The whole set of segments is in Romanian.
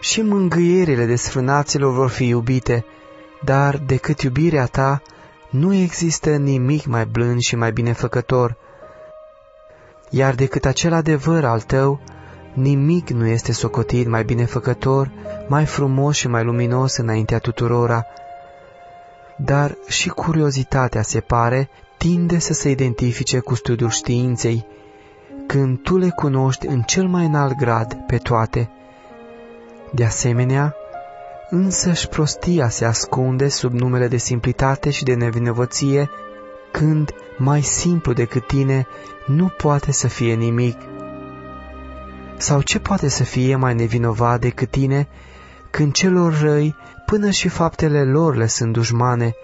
și mângâierile desfrânaților vor fi iubite, dar decât iubirea ta nu există nimic mai blând și mai binefăcător. Iar decât acel adevăr al tău, nimic nu este socotit mai binefăcător, mai frumos și mai luminos înaintea tuturora. Dar și curiozitatea, se pare, tinde să se identifice cu studiul științei, când tu le cunoști în cel mai înalt grad pe toate. De asemenea, însăși prostia se ascunde sub numele de simplitate și de nevinovăție, când mai simplu decât tine nu poate să fie nimic. Sau ce poate să fie mai nevinovat decât tine, când celor răi până și faptele lor le sunt dușmane?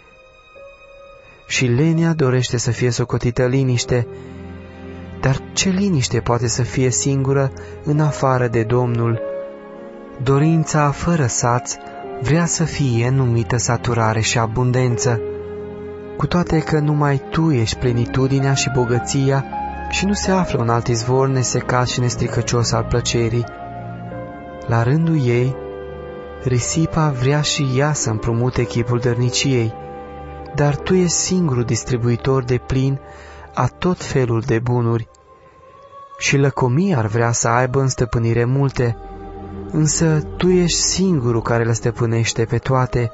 Și lenia dorește să fie socotită liniște, dar ce liniște poate să fie singură în afară de Domnul? Dorința fără saț vrea să fie numită saturare și abundență, cu toate că numai tu ești plenitudinea și bogăția și nu se află un alt izvor nesecat și nestricăcios al plăcerii. La rândul ei, risipa vrea și ea să împrumute chipul dărniciei, dar tu ești singurul distribuitor de plin a tot felul de bunuri. Și lăcomia ar vrea să aibă în stăpânire multe, însă tu ești singurul care le stăpânește pe toate.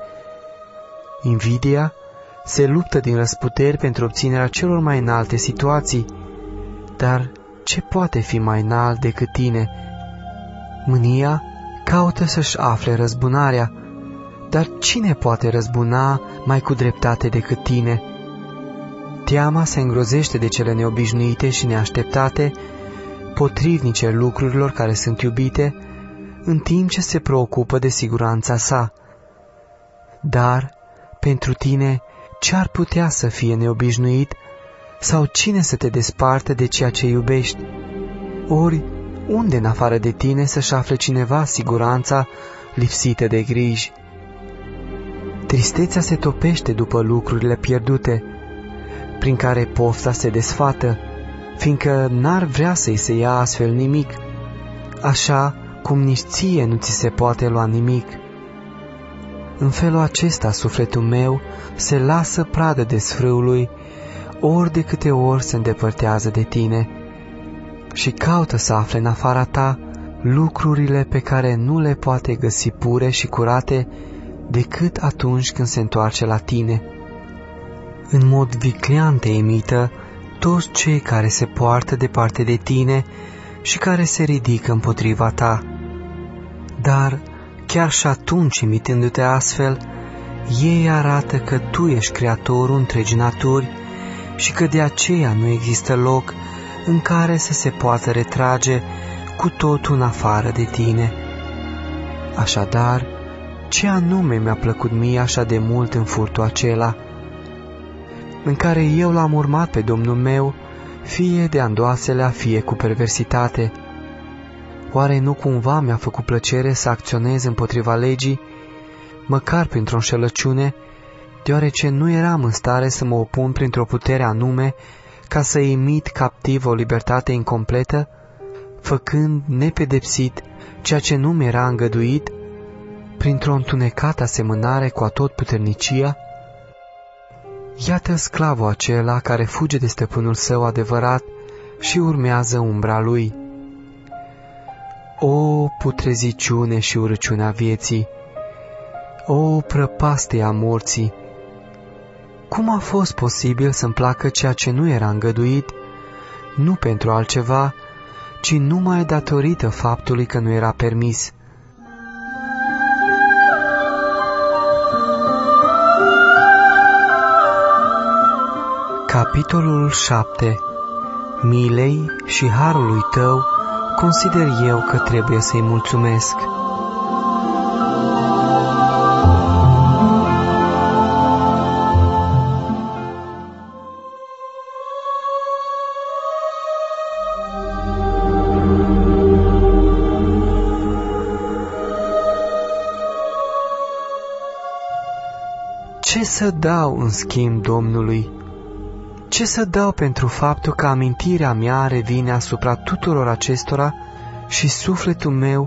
Invidia se luptă din răsputeri pentru obținerea celor mai înalte situații, dar ce poate fi mai înalt decât tine? Mânia caută să-și afle răzbunarea, dar cine poate răzbuna mai cu dreptate decât tine? Teama se îngrozește de cele neobișnuite și neașteptate, potrivnice lucrurilor care sunt iubite, în timp ce se preocupă de siguranța sa. Dar, pentru tine, ce-ar putea să fie neobișnuit, sau cine să te desparte de ceea ce iubești? Ori, unde în afară de tine să-și afle cineva siguranța lipsită de griji? Tristețea se topește după lucrurile pierdute, prin care pofta se desfată, fiindcă n-ar vrea să-i se ia astfel nimic, așa cum nici ție nu ți se poate lua nimic. În felul acesta sufletul meu se lasă pradă desfrâului, ori de câte ori se îndepărtează de tine, și caută să afle în afara ta lucrurile pe care nu le poate găsi pure și curate decât atunci când se întoarce la tine. În mod viclean te imită toți cei care se poartă departe de tine și care se ridică împotriva ta. Dar chiar și atunci, imitându-te astfel, ei arată că tu ești creatorul întregii naturi și că de aceea nu există loc în care să se poată retrage cu totul în afară de tine. Așadar, ce anume mi-a plăcut mie așa de mult în furtul acela, în care eu l-am urmat pe Domnul meu, fie de andoaselea, fie cu perversitate? Oare nu cumva mi-a făcut plăcere să acționez împotriva legii, măcar printr-o înșelăciune, deoarece nu eram în stare să mă opun printr-o putere anume ca să imit captiv o libertate incompletă, făcând nepedepsit ceea ce nu mi-era îngăduit, printr-o întunecată asemănare cu atotputernicia? Iată sclavul acela care fuge de stăpânul său adevărat și urmează umbra lui. O putreziciune și urăciunea vieții! O prăpastie a morții! Cum a fost posibil să-mi placă ceea ce nu era îngăduit, nu pentru altceva, ci numai datorită faptului că nu era permis? Capitolul 7. Milei și harului tău consider eu că trebuie să-i mulțumesc. Ce să dau în schimb Domnului? Ce să dau pentru faptul că amintirea mea revine asupra tuturor acestora și sufletul meu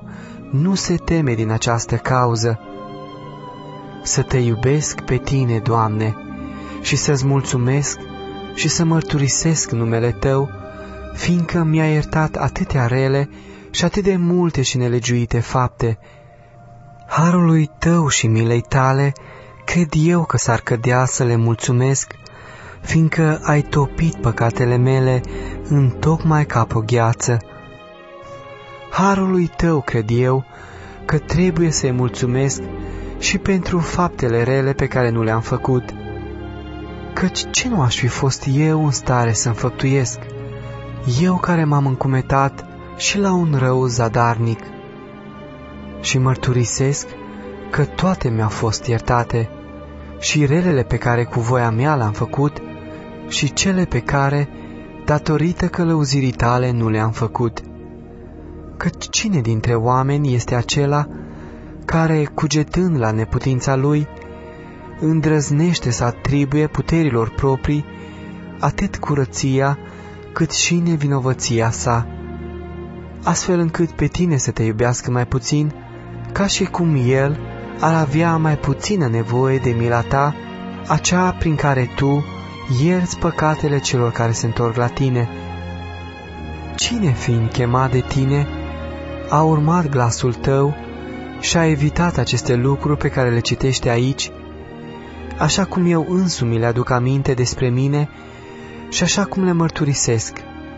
nu se teme din această cauză. Să te iubesc pe tine, Doamne, și să-ți mulțumesc și să mărturisesc numele Tău, fiindcă mi-a iertat atâtea rele și atât de multe și nelegiuite fapte. Harului Tău și milei Tale cred eu că s-ar cădea să le mulțumesc, fiindcă ai topit păcatele mele întocmai ca pe o gheață. Harului Tău cred eu că trebuie să-i mulțumesc și pentru faptele rele pe care nu le-am făcut, căci ce nu aș fi fost eu în stare să înfăptuiesc, eu care m-am încumetat și la un rău zadarnic. Și mărturisesc că toate mi-au fost iertate, și relele pe care cu voia mea le-am făcut, și cele pe care, datorită călăuzirii Tale, nu le-am făcut. Căci cine dintre oameni este acela care, cugetând la neputința lui, îndrăznește să atribuie puterilor proprii atât curăția cât și nevinovăția sa, astfel încât pe tine să te iubească mai puțin, ca și cum el ar avea mai puțină nevoie de mila ta, acea prin care tu ierți păcatele celor care se întorc la tine. Cine, fiind chemat de tine, a urmat glasul tău și a evitat aceste lucruri pe care le citește aici, așa cum eu însumi le aduc aminte despre mine și așa cum le mărturisesc?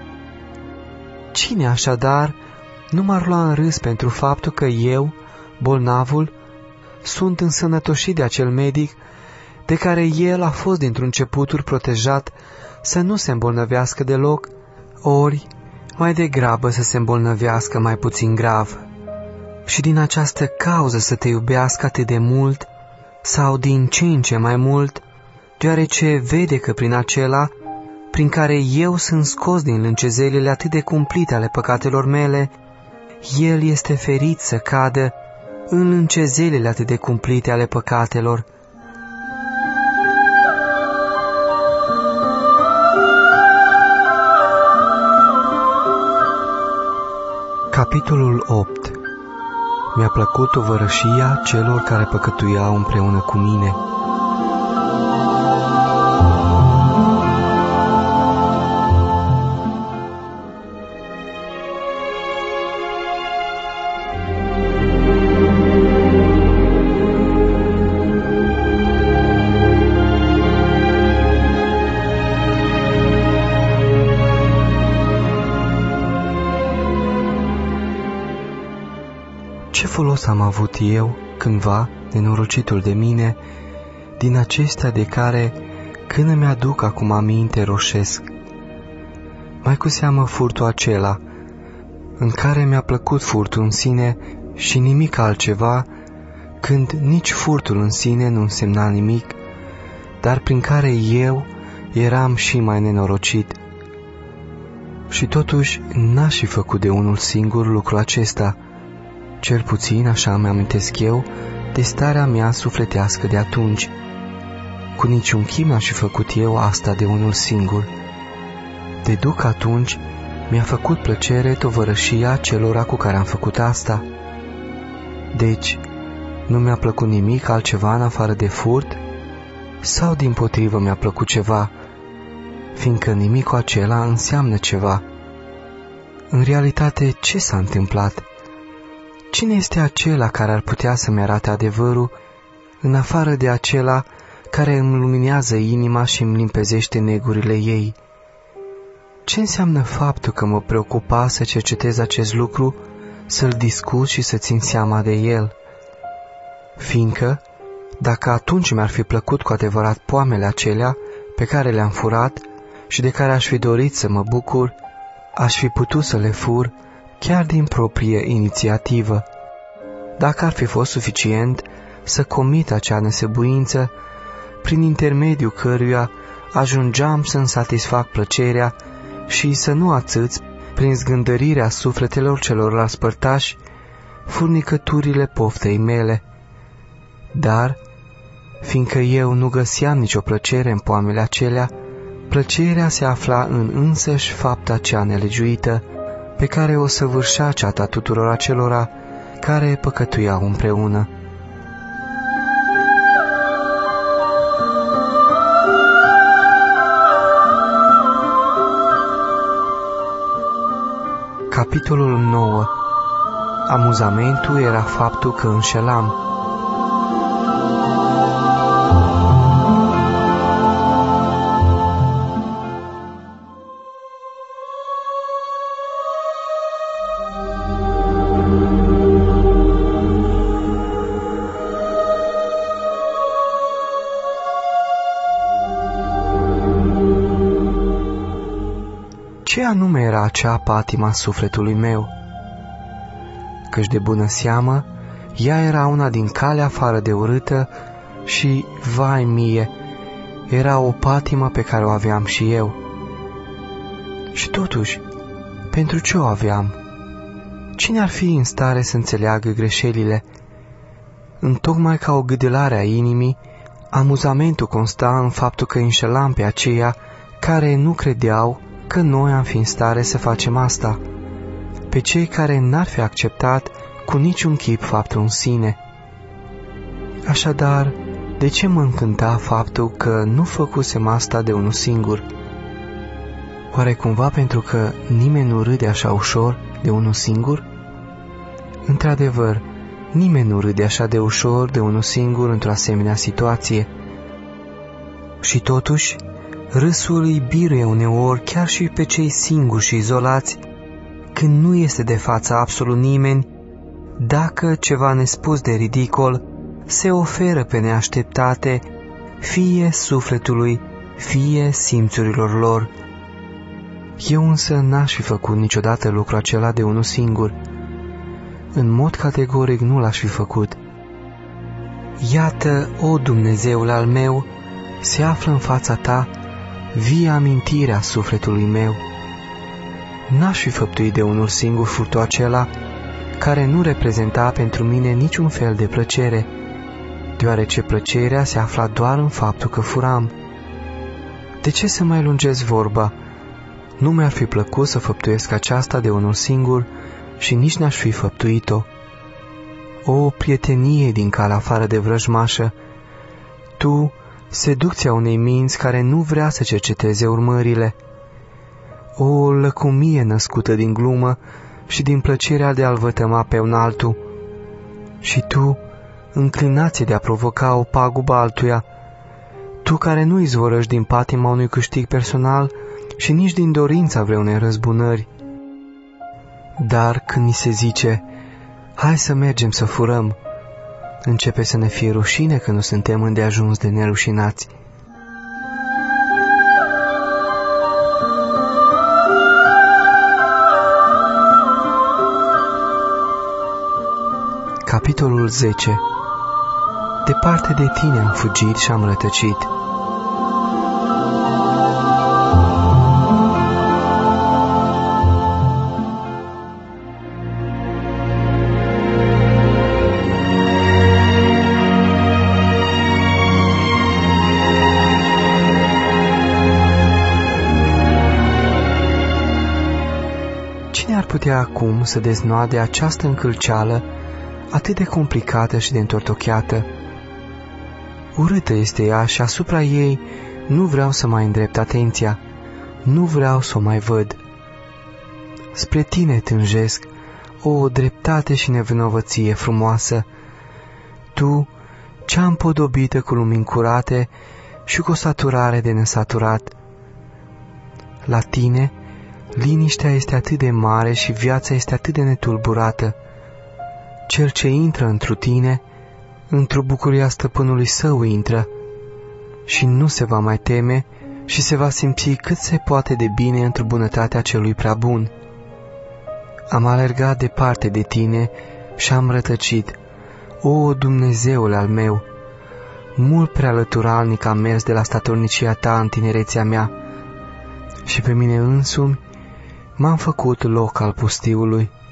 Cine așadar nu m-ar lua în râs pentru faptul că eu, bolnavul, sunt însănătoșit de acel medic de care el a fost dintr-un începuturi protejat să nu se îmbolnăvească deloc, ori mai degrabă să se îmbolnăvească mai puțin grav? Și din această cauză să te iubească atât de mult, sau din ce în ce mai mult, deoarece vede că prin acela, prin care eu sunt scos din lâncezelile atât de cumplite ale păcatelor mele, el este ferit să cadă în lâncezelile atât de cumplite ale păcatelor. Capitolul 8. Mi-a plăcut tovărășia celor care păcătuiau împreună cu mine. Ce folos am avut eu, cândva, nenorocitul de mine, din acestea de care, când îmi aduc acum aminte, roșesc? Mai cu seamă furtul acela, în care mi-a plăcut furtul în sine și nimic altceva, când nici furtul în sine nu însemna nimic, dar prin care eu eram și mai nenorocit. Și totuși n-aș fi făcut de unul singur lucrul acesta, cel puțin așa îmi amintesc eu de starea mea sufletească de atunci. Cu niciun chim n-aș fi făcut eu asta de unul singur. Deduc atunci mi-a făcut plăcere tovărășia celora cu care am făcut asta. Deci, nu mi-a plăcut nimic altceva în afară de furt? Sau dimpotrivă mi-a plăcut ceva, fiindcă nimicul acela înseamnă ceva? În realitate, ce s-a întâmplat? Cine este acela care ar putea să-mi arate adevărul, în afară de acela care îmi luminează inima și îmi limpezește negurile ei? Ce înseamnă faptul că mă preocupa să cercetez acest lucru, să-l discut și să țin seama de el? Fiindcă, dacă atunci mi-ar fi plăcut cu adevărat poamele acelea pe care le-am furat și de care aș fi dorit să mă bucur, aș fi putut să le fur chiar din proprie inițiativă. Dacă ar fi fost suficient să comit acea nesebuință, prin intermediul căruia ajungeam să-mi satisfac plăcerea și să nu atâț, prin zgândărirea sufletelor celorlalți părtași, furnicăturile poftei mele. Dar, fiindcă eu nu găseam nicio plăcere în poamele acelea, plăcerea se afla în însăși fapta cea nelegiuită, pe care o săvârșea ceata tuturor acelora care păcătuiau împreună. Capitolul 9. Amuzamentul era faptul că înșelam. Ce anume era acea patima sufletului meu? Căci de bună seamă, ea era una din calea afară de urâtă și, vai mie, era o patimă pe care o aveam și eu. Și totuși, pentru ce o aveam? Cine ar fi în stare să înțeleagă greșelile? Întocmai ca o gâdilare a inimii, amuzamentul consta în faptul că înșelam pe aceia care nu credeau că noi am fi în stare să facem asta, pe cei care n-ar fi acceptat cu niciun chip faptul în sine. Așadar, de ce mă încânta faptul că nu făcusem asta de unul singur? Oare cumva pentru că nimeni nu râde așa ușor de unul singur? Într-adevăr, nimeni nu râde așa de ușor de unul singur într-o asemenea situație. Și totuși, râsul îi biruie uneori chiar și pe cei singuri și izolați, când nu este de față absolut nimeni, dacă ceva nespus de ridicol se oferă pe neașteptate, fie sufletului, fie simțurilor lor. Eu însă n-aș fi făcut niciodată lucrul acela de unul singur. În mod categoric nu l-aș fi făcut. Iată, o Dumnezeul al meu, se află în fața ta via amintirea sufletului meu. N-aș fi făptuit de unul singur furtul acela, care nu reprezenta pentru mine niciun fel de plăcere, deoarece plăcerea se afla doar în faptul că furam. De ce să mai lungesc vorba? Nu mi-ar fi plăcut să făptuiesc aceasta de unul singur și nici n-aș fi făptuit-o. O prietenie din calea afară de vrăjmașă, tu, seducția unei minți care nu vrea să cerceteze urmările, o lăcomie născută din glumă și din plăcerea de a-l vătăma pe un altul, și tu, înclinație de a provoca o pagubă altuia, tu care nu izvorăști din patima unui câștig personal și nici din dorința vreunei răzbunări. Dar când ni se zice, hai să mergem să furăm, începe să ne fie rușine că nu suntem îndeajuns de nerușinați. Capitolul 10. Departe de tine am fugit și am rătăcit. Cine ar putea acum să deznoade această încălceală atât de complicată și de întortocheată? Urâtă este ea și asupra ei nu vreau să mai îndrept atenția, nu vreau să o mai văd. Spre tine tânjesc, o dreptate și nevinovăție frumoasă, tu, cea împodobită cu lumini curate și cu o saturare de nesaturat. La tine, liniștea este atât de mare și viața este atât de netulburată. Cel ce intră întru tine, într-o bucuria stăpânului său intră și nu se va mai teme și se va simți cât se poate de bine într-o bunătatea celui prea bun. Am alergat departe de tine și am rătăcit, o Dumnezeule al meu, mult prea lăturalnic am mers de la statornicia ta în tinerețea mea și pe mine însumi m-am făcut loc al pustiului.